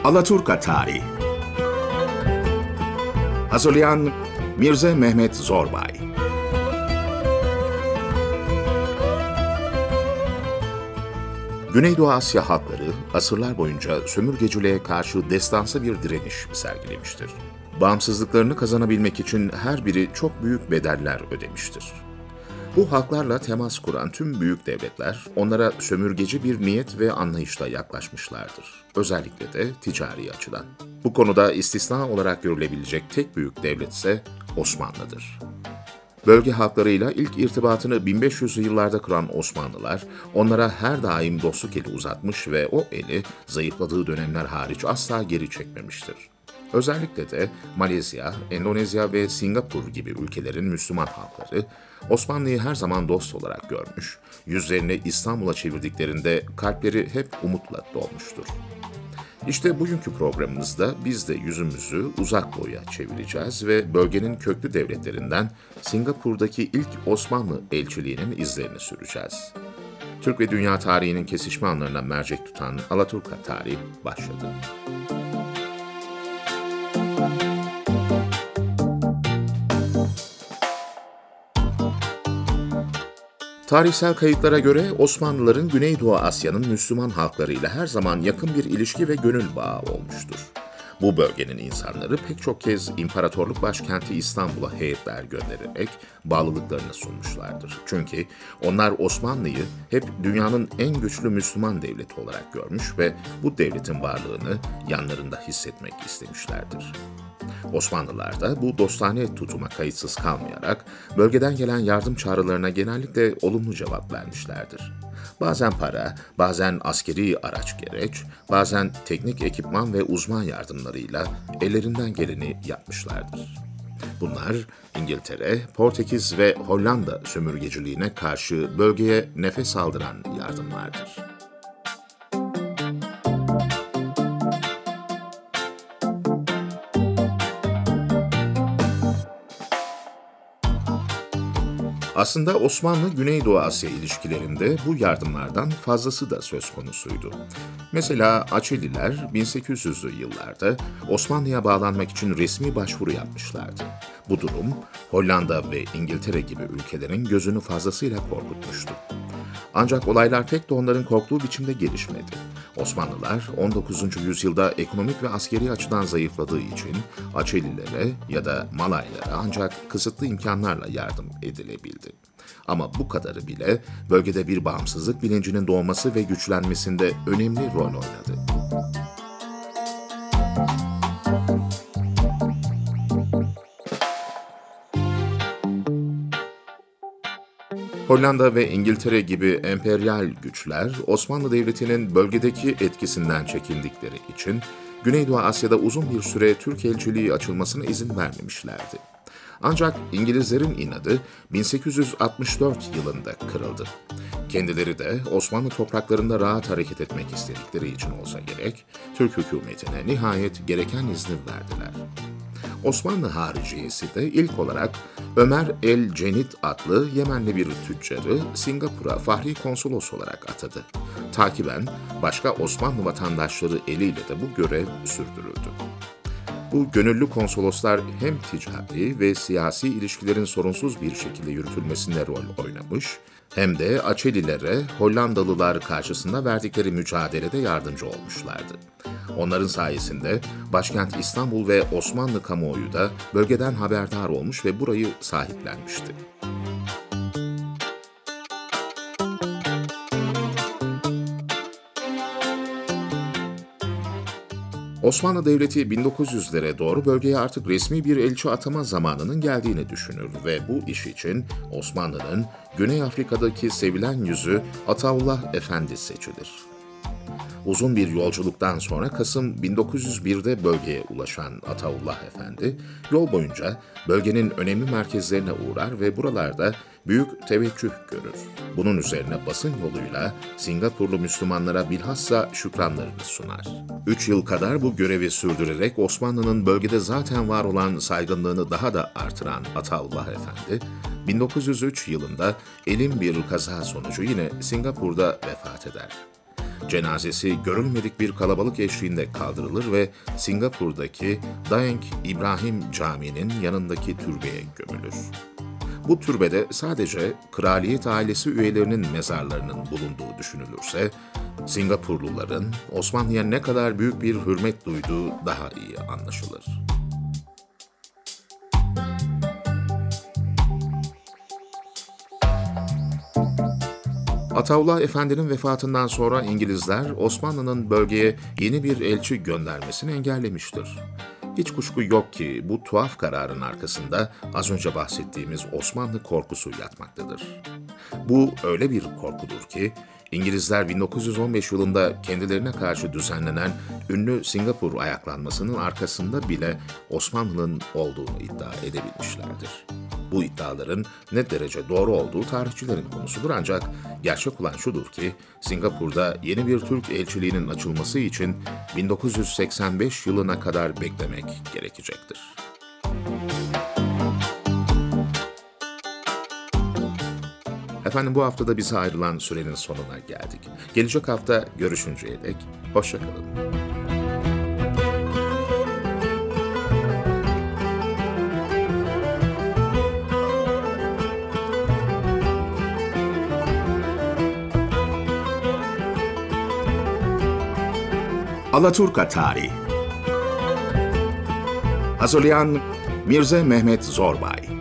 Alaturka Tarihi. Hazırlayan Mirze Mehmet Zorbay. Güneydoğu Asya halkları asırlar boyunca sömürgeciliğe karşı destansı bir direniş sergilemiştir. Bağımsızlıklarını kazanabilmek için her biri çok büyük bedeller ödemiştir. Bu halklarla temas kuran tüm büyük devletler onlara sömürgeci bir niyet ve anlayışla yaklaşmışlardır. Özellikle de ticari açıdan. Bu konuda istisna olarak görülebilecek tek büyük devlet ise Osmanlı'dır. Bölge halklarıyla ilk irtibatını 1500'lü yıllarda kuran Osmanlılar, onlara her daim dostluk eli uzatmış ve o eli zayıfladığı dönemler hariç asla geri çekmemiştir. Özellikle de Malezya, Endonezya ve Singapur gibi ülkelerin Müslüman halkları, Osmanlı'yı her zaman dost olarak görmüş, yüzlerini İstanbul'a çevirdiklerinde kalpleri hep umutla dolmuştur. İşte bugünkü programımızda biz de yüzümüzü Uzak Doğu'ya çevireceğiz ve bölgenin köklü devletlerinden Singapur'daki ilk Osmanlı elçiliğinin izlerini süreceğiz. Türk ve dünya tarihinin kesişme anlarına mercek tutan Alaturka Tarihi başladı. Tarihsel kayıtlara göre Osmanlıların Güneydoğu Asya'nın Müslüman halklarıyla her zaman yakın bir ilişki ve gönül bağı olmuştur. Bu bölgenin insanları pek çok kez imparatorluk başkenti İstanbul'a heyetler göndererek bağlılıklarını sunmuşlardır. Çünkü onlar Osmanlı'yı hep dünyanın en güçlü Müslüman devleti olarak görmüş ve bu devletin varlığını yanlarında hissetmek istemişlerdir. Osmanlılar da bu dostane tutuma kayıtsız kalmayarak bölgeden gelen yardım çağrılarına genellikle olumlu cevap vermişlerdir. Bazen para, bazen askeri araç gereç, bazen teknik ekipman ve uzman yardımlarıyla ellerinden geleni yapmışlardır. Bunlar İngiltere, Portekiz ve Hollanda sömürgeciliğine karşı bölgeye nefes aldıran yardımlardır. Aslında Osmanlı-Güneydoğu Asya ilişkilerinde bu yardımlardan fazlası da söz konusuydu. Mesela Açeliler 1800'lü yıllarda Osmanlı'ya bağlanmak için resmi başvuru yapmışlardı. Bu durum Hollanda ve İngiltere gibi ülkelerin gözünü fazlasıyla korkutmuştu. Ancak olaylar pek de onların korktuğu biçimde gelişmedi. Osmanlılar 19. yüzyılda ekonomik ve askeri açıdan zayıfladığı için Açelilere ya da Malaylara ancak kısıtlı imkanlarla yardım edilebildi. Ama bu kadarı bile bölgede bir bağımsızlık bilincinin doğması ve güçlenmesinde önemli rol oynadı. Hollanda ve İngiltere gibi emperyal güçler, Osmanlı Devleti'nin bölgedeki etkisinden çekindikleri için Güneydoğu Asya'da uzun bir süre Türk elçiliği açılmasına izin vermemişlerdi. Ancak İngilizlerin inadı 1864 yılında kırıldı. Kendileri de Osmanlı topraklarında rahat hareket etmek istedikleri için olsa gerek, Türk hükümetine nihayet gereken izni verdiler. Osmanlı hariciyesi de ilk olarak Ömer el-Cenit adlı Yemenli bir tüccarı Singapur'a fahri konsolos olarak atadı. Takiben başka Osmanlı vatandaşları eliyle de bu görev sürdürüldü. Bu gönüllü konsoloslar hem ticari ve siyasi ilişkilerin sorunsuz bir şekilde yürütülmesinde rol oynamış, hem de Açelilere Hollandalılar karşısında verdikleri mücadelede yardımcı olmuşlardı. Onların sayesinde başkent İstanbul ve Osmanlı kamuoyu da bölgeden haberdar olmuş ve burayı sahiplenmişti. Osmanlı Devleti 1900'lere doğru bölgeye artık resmi bir elçi atama zamanının geldiğini düşünür ve bu iş için Osmanlı'nın Güney Afrika'daki sevilen yüzü Ataullah Efendi seçilir. Uzun bir yolculuktan sonra Kasım 1901'de bölgeye ulaşan Ataullah Efendi, yol boyunca bölgenin önemli merkezlerine uğrar ve buralarda büyük teveccüh görür. Bunun üzerine basın yoluyla Singapurlu Müslümanlara bilhassa şükranlarını sunar. 3 yıl kadar bu görevi sürdürerek Osmanlı'nın bölgede zaten var olan saygınlığını daha da artıran Ataullah Efendi, 1903 yılında elin bir kaza sonucu yine Singapur'da vefat eder. Cenazesi görülmedik bir kalabalık eşliğinde kaldırılır ve Singapur'daki Daeng İbrahim Camii'nin yanındaki türbeye gömülür. Bu türbede sadece kraliyet ailesi üyelerinin mezarlarının bulunduğu düşünülürse, Singapurluların Osmanlı'ya ne kadar büyük bir hürmet duyduğu daha iyi anlaşılır. Ataullah Efendi'nin vefatından sonra İngilizler Osmanlı'nın bölgeye yeni bir elçi göndermesini engellemiştir. Hiç kuşku yok ki bu tuhaf kararın arkasında az önce bahsettiğimiz Osmanlı korkusu yatmaktadır. Bu öyle bir korkudur ki İngilizler 1915 yılında kendilerine karşı düzenlenen ünlü Singapur ayaklanmasının arkasında bile Osmanlı'nın olduğunu iddia edebilmişlerdir. Bu iddiaların ne derece doğru olduğu tarihçilerin konusudur, ancak gerçek olan şudur ki Singapur'da yeni bir Türk elçiliğinin açılması için 1985 yılına kadar beklemek gerekecektir. Efendim, bu haftada bize ayrılan sürenin sonuna geldik. Gelecek hafta görüşünceye dek hoşça kalın. Alaturka Tarih. Hazırlayan Mirza Mehmet Zorbay.